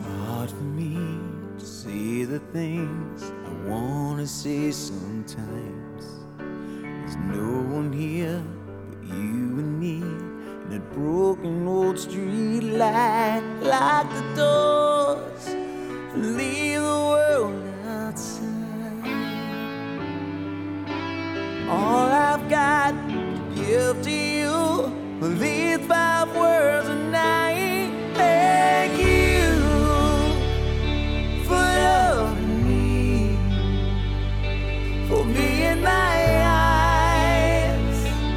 hard for me to say the things I wanna say sometimes. There's no one here but you and me, and that broken old street light. Lock the doors, leave the world outside. All I've got to give to you are these 5 words a night. Thank you for loving me, for being my eyes.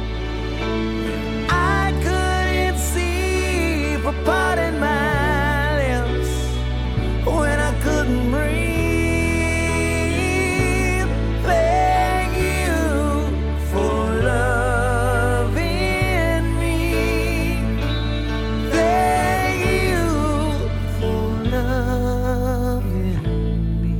I couldn't see, for parting my lips when I couldn't breathe. Thank you for loving me. Thank you for loving me.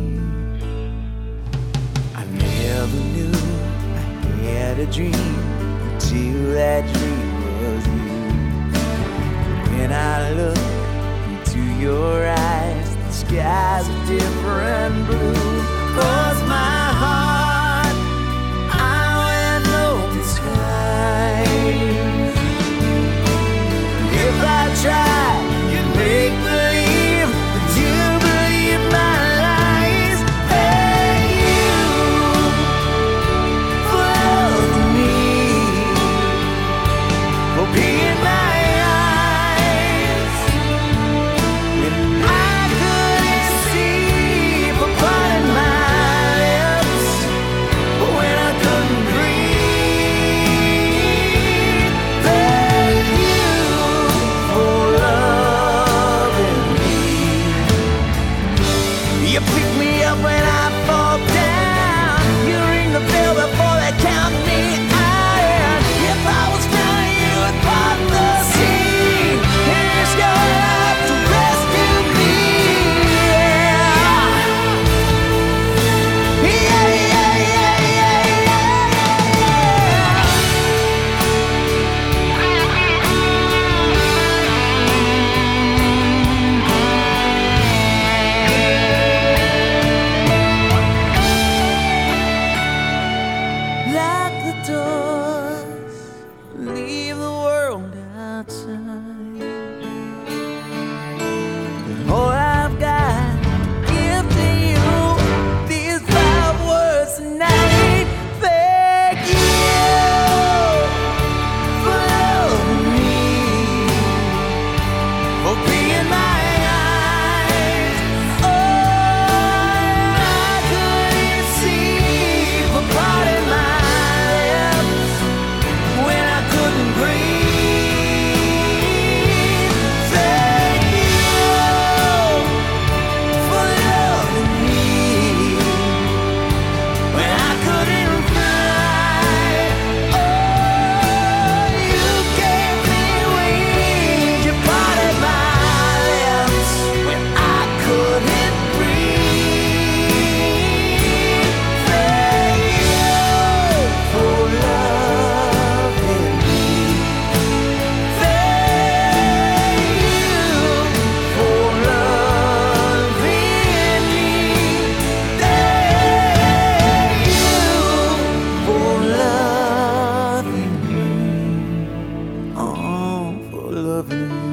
I never knew I had a dream until that dream was you. When I look into your eyes, the skies are different blue. 'Cause my heart, I went open skies. If I tried, you'd make believe that you believe my lies. Thank you for loving me, for being my eyes. When I couldn't see, for parting my lips when I couldn't breathe. Thank you for loving me. You pick me up when I fall down. You ring the bell before they count me out. If I was drowning, you would part the sea. Here's your love to rescue me. Yeah, yeah, yeah, yeah, yeah. Lock the doors, leave the world outside. All I've got to give to you, these 5 words tonight. Thank you for loving me, for being my eyes. Oh, I couldn't see, for parting my lips when I couldn't breathe. Thank you for loving me when I couldn't fly. Oh, you gave me wings, you parted my lips when I couldn't breathe. Thank you for loving me. Thank you for loving me. Thank you for loving me. Oh, for loving me.